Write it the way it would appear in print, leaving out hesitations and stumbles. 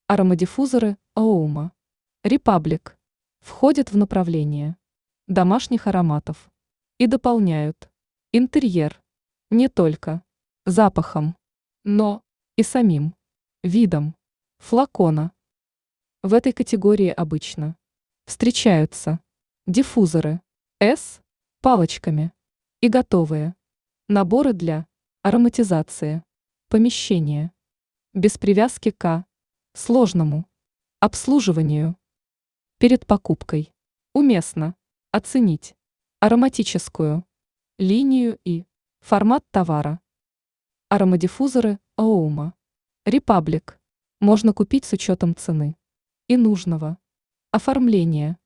Аромадиффузоры Аома Republic входят в направление домашних ароматов и дополняют интерьер не только запахом, но и самим видом флакона. В этой категории обычно встречаются диффузоры с палочками и готовые наборы для ароматизации помещения без привязки к сложному обслуживанию. Перед покупкой уместно оценить ароматическую линию и формат товара. Аромадиффузоры Аома Republic можно купить с учетом цены и нужного оформления.